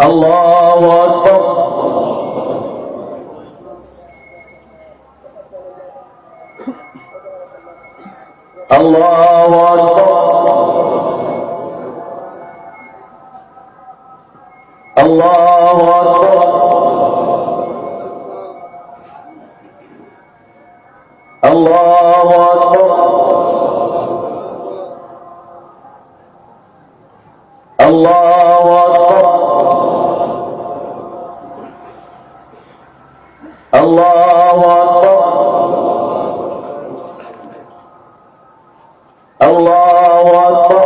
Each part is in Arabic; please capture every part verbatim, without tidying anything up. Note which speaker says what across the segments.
Speaker 1: الله أكبر. الله أكبر. الله أكبر. الله أكبر. الله أكبر. الله أكبر. الله أكبر.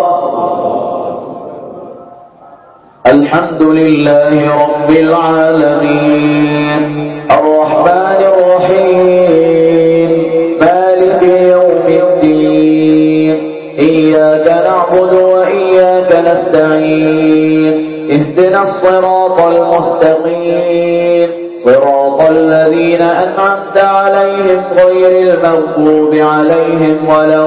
Speaker 1: الحمد لله رب العالمين الرحمن الرحيم مالك يوم الدين إياك نعبد وإياك نستعين اهدنا الصراط المستقيم صراط الذين أنعمت عليهم غير المغضوب عليهم ولا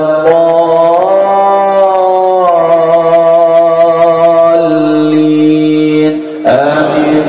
Speaker 1: الضالين آمين.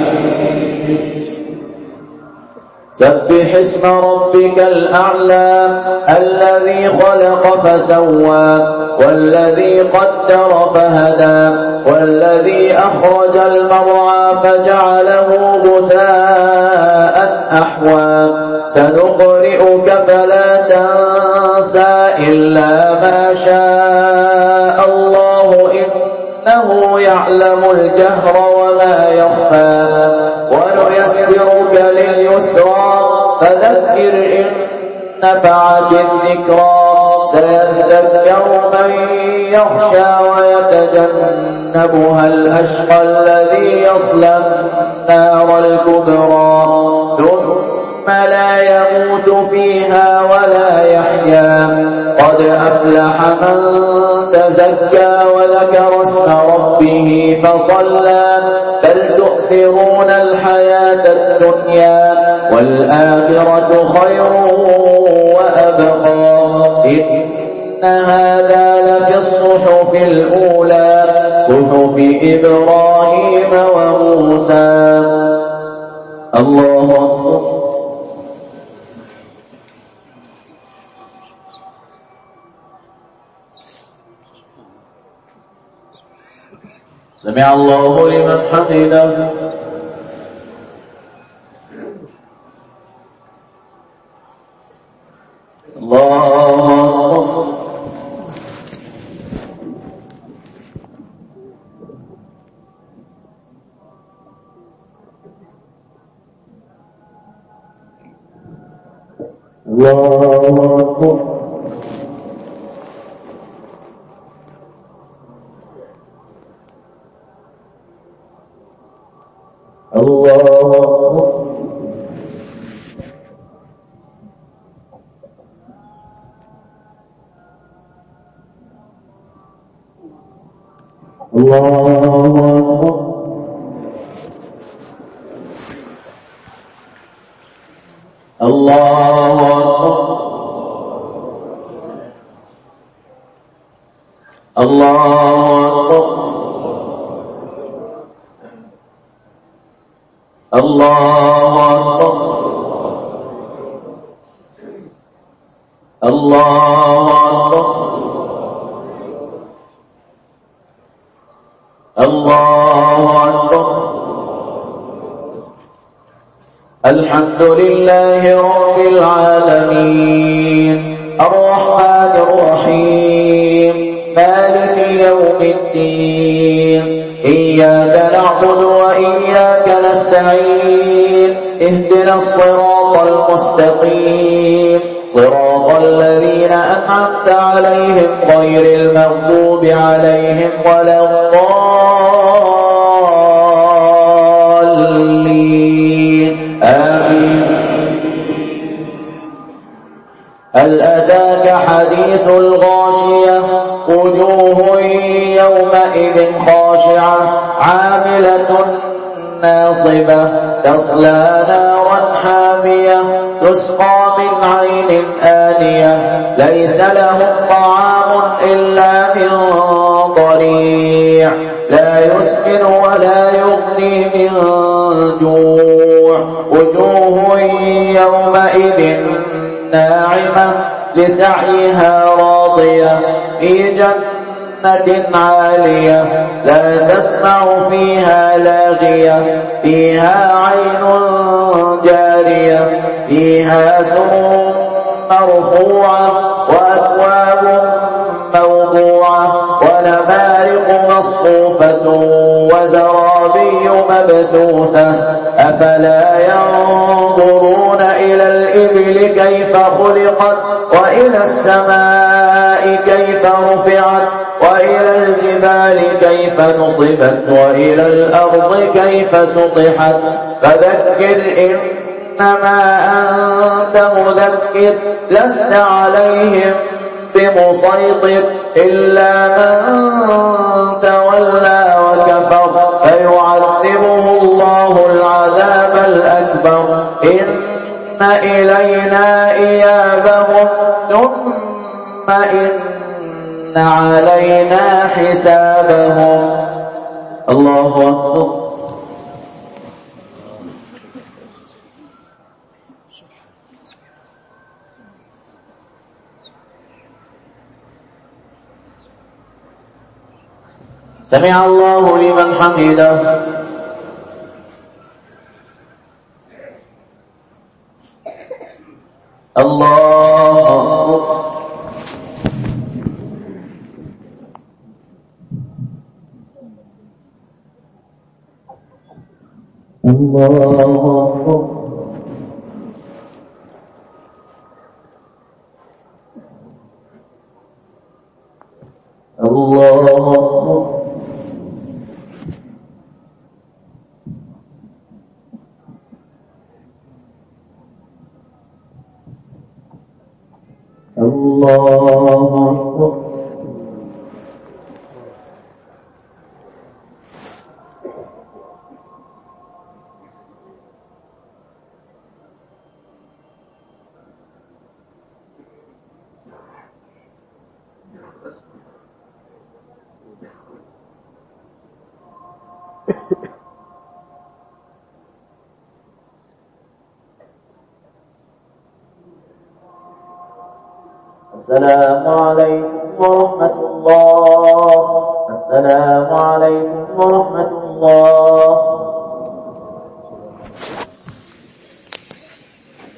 Speaker 1: سبح اسم ربك الأعلى الذي خلق فسوى والذي قدر فهدى والذي أخرج المرعى فجعله غثاء أحوى سنقرئك فلا تنسى إلا ما شاء الله إنه يعلم الجهر وما يخفى ونيسرك لليسرى فذكر إن نفعت الذكرى سيذكر من يخشى ويتجنبها الأشقى الذي يصلى النار الكبرى ثم لا يموت فيها ولا يحيا قد أفلح من تزكى وذكر اسم ربه فصلى بل تؤثرون الحياة الدنيا والآخرة خير وأبقى إن هذا لفي الصحف الأولى صحف إبراهيم وموسى. الله أكبر. سمع الله لمن حمده. الله أكبر. الله أكبر. الله أكبر. الله أكبر. الله أكبر. الله أكبر. الله أكبر. الله أكبر. الله أكبر. الحمد لله رب العالمين الرحمن الرحيم مالك يوم الدين إياك نعبد وإياك نستعين اهدنا الصراط المستقيم صراط الذين أنعمت عليهم غير المغضوب عليهم ولا الضالين آمين. هل أتاك حديث الغاشية وجوه يومئذ خاشعة عاملة ناصبة تصلى نارا حامية تسقى من عين آنية ليس لهم طعام إلا من ضريع لا يسمن ولا يغني تغني من جوع وجوه يومئذ ناعمة لسعيها راضية في جنة عالية لا تسمع فيها لاغية فيها عين جارية فيها سرر مرفوعة وأكواب موضوعة ونمارق مصفوفة وزرابي مبثوثة أفلا ينظرون إلى الإبل كيف خلقت وإلى السماء كيف رفعت وإلى الجبال كيف نصبت وإلى الأرض كيف سطحت فذكر إنما أنت مذكر لست عليهم بمسيطر إلا من تولى وكفر فيعذبه الله العذاب الأكبر إن إلينا إيابهم ثم إن علينا حسابهم. الله أكبر. سمع الله لمن حمده. الله الله الله الله السلام عليكم ورحمة الله. السلام عليكم ورحمة الله.